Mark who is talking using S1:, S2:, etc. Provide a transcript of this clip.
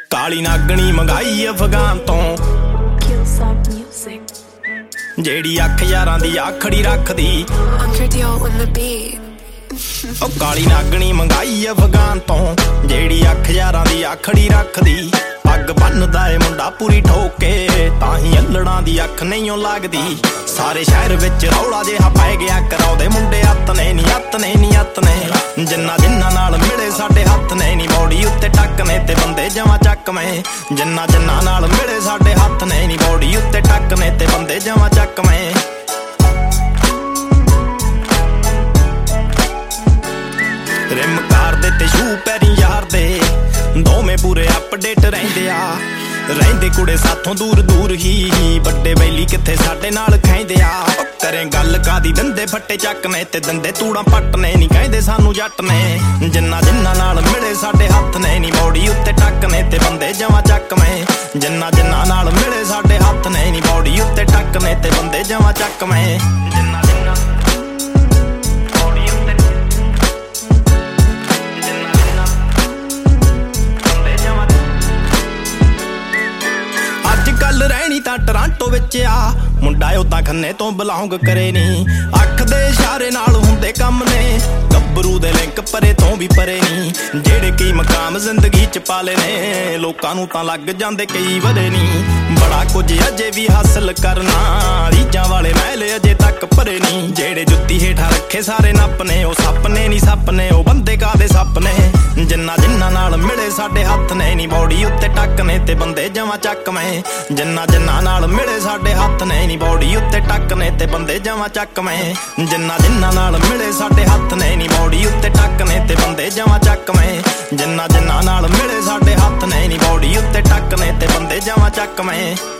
S1: ਕਾਲੀ ਨਾਗਣੀ ਮੰਗਾਈ ਅਫਗਾਨ ਤੋਂ ਜਿਹੜੀ ਅੱਖ ਯਾਰਾਂ ਦੀ ਆਖੜੀ ਰੱਖਦੀ। ਉਹ ਕਾਲੀ ਨਾਗਣੀ ਮੰਗਾਈ ਅਫਗਾਨ ਤੋਂ ਜਿਹੜੀ ਅੱਖ ਯਾਰਾਂ ਦੀ ਆਖੜੀ ਰੱਖਦੀ। ਪੱਗ ਬੰਨਦਾ ਏ ਮੁੰਡਾ ਪੂਰੀ ਠੋਕ ਕੇ ਤਾਂ ਹੀ ਅਲੜਾਂ ਦੀ ਅੱਖ ਨਹੀਂ ਓ ਲੱਗਦੀ। ਸਾਰੇ ਸ਼ਹਿਰ ਵਿੱਚ ਰੌਲਾ ਜਿਹਾ ਪੈ ਗਿਆ ਕਰਾਉਂਦੇ ਮੁੰਡੇ ਹੱਥ ਨੇ ਨੀ ਹੱਥ ਨੇ ਨੀ ਹੱਥ ਨੇ। ਜਿੰਨਾ ਜਿੰਨਾ ਨਾਲ ਮਿਲੇ ਸਾਡੇ ਹੱਥ ਨੇ ਨੀ ਬੌੜੀ ਉੱਤੇ ਟੱਕ ਨੇ ਤੇ ਬੰਦੇ ਜਮਾਂ ਚੱਕਵੇਂ। ਜਿੰਨਾ ਜਿੰਨਾ ਨਾਲ ਮਿਲੇ ਸਾਡੇ ਹੱਥ ਨੇ ਨੀ ਬੌੜੀ ਉੱਤੇ ਟੱਕ ਨੇ ਤੇ ਬੰਦੇ ਜਮਾਂ ਚੱਕਵੇਂ। ਰਿਮ ਕਾਰ ਦੇ ਤੇ ਸ਼ੂ ਪੈਰੀ ਯਾਰ ਦੇ ਦੋਵੇਂ ਪੂਰੇ ਅਪਡੇਟ ਰਹਿੰਦੇ ਆ। ਰਹਿੰਦੇ ਕੁੜੇ ਸਾਥੋਂ ਦੂਰ ਦੂਰ ਹੀ ਵੱਡੇ ਬੈਲੀ ਕਿੱਥੇ ਸਾਡੇ ਨਾਲ ਖੈਂਦੇ ਆ। ਕਰੇ ਗੱਲ ਕਾਦੀ ਦੰਦੇ ਫੱਟੇ ਚੱਕਨੇ ਤੇ ਦੰਦੇ ਤੂੜਾਂ ਪੱਟਨੇ ਨੀ ਕਹਿੰਦੇ ਸਾਨੂੰ ਜੱਟ ਨੇ। ਜਿੰਨਾ ਜਿੰਨਾ ਨਾਲ ਮਿਲੇ ਸਾਡੇ ਹੱਥ ਨੇ ਨੀ ਬੌੜੀ ਉੱਤੇ ਟੱਕਨੇ ਤੇ ਬੰਦੇ ਜਮਾਂ ਚੱਕਵੇਂ। ਜਿੰਨਾ ਜਿੰਨਾ ਨਾਲ ਮਿਲੇ ਸਾਡੇ ਹੱਥ ਨੇ ਨੀ ਬੌੜੀ ਉੱਤੇ ਟੱਕਨੇ ਤੇ ਬੰਦੇ ਜਮਾਂ ਚੱਕਵੇਂ। ਗੱਲ ਰਹਿਣੀ ਤਾਂ ਟਰਾਂਟੋ ਵਿੱਚ ਆ ਮੁੰਡਾ ਉਦਾਂ ਖੰਨੇ ਤੋਂ ਬਿਲੋਂਗ ਕਰੇ ਨੀ। ਅੱਖ ਦੇ ਇਸ਼ਾਰੇ ਨਾਲ ਹੁੰਦੇ ਕੰਮ ਨੇ ਗੱਭਰੂ ਦੇ ਲਿੰਕ ਪਰੇ ਤੋਂ ਵੀ ਪਰੇ ਨੀ। ਜਿਹੜੇ ਕੀ ਮਕਾਮ ਜ਼ਿੰਦਗੀ ਚ ਪਾਲੇ ਨੇ ਲੋਕਾਂ ਨੂੰ ਤਾਂ ਲੱਗ ਜਾਂਦੇ ਕਈ ਵਰੇ ਨੀ। ਬੜਾ ਕੁਝ ਅਜੇ ਵੀ ਹਾਸਲ ਕਰਨਾ ਰੀਜਾਂ ਵਾਲੇ ਮਹਿਲ ਅਜੇ ਤੱਕ ਭਰੇ ਨੀ। ਜਿਹੜੇ ਜੁੱਤੀ ਹੇਠਾਂ ਰੱਖੇ ਸਾਰੇ ਨੱਪ ਨੇ ਉਹ ਸੱਪ ਨੇ ਨੀ ਸੱਪ ਨੇ ਉਹ ਬੰਦੇ ਕਾਦੇ ਸੱਪ ਨੇ। ਜਿੰਨਾ ਜਿੰਨਾ ਨਾਲ ਮਿਲੇ ਸਾਡੇ ਹੱਥ ਨੇ ਨੀ ਬੌੜੀ ਉੱਤੇ ਟੱਕ ਨੇ ਤੇ ਬੰਦੇ ਜਮਾਂ ਚੱਕਵੇਂ। ਜਿੰਨਾ ਜਿੰਨਾ ਨਾਲ ਮਿਲੇ ਸਾਡੇ ਹੱਥ ਨੇ ਨੀ ਬੌੜੀ ਉੱਤੇ ਟੱਕ ਨੇ ਤੇ ਬੰਦੇ ਜਮਾਂ ਚੱਕਵੇਂ। ਜਿੰਨਾ ਜਿੰਨਾ ਨਾਲ ਮਿਲੇ ਸਾਡੇ ਹੱਥ ਨੇ ਨੀ ਬੌੜੀ ਉੱਤੇ ਟੱਕ ਨੇ ਤੇ ਬੰਦੇ ਜਮਾਂ ਚੱਕਵੇਂ। ਜਿੰਨਾ ਜਿੰਨਾ ਨਾਲ ਮਿਲੇ ਸਾਡੇ ਹੱਥ ਨੇ ਨੀ ਬੌੜੀ ਉੱਤੇ ਟੱਕ ਨੇ ਤੇ ਬੰਦੇ ਜਮਾਂ ਚੱਕਵੇਂ।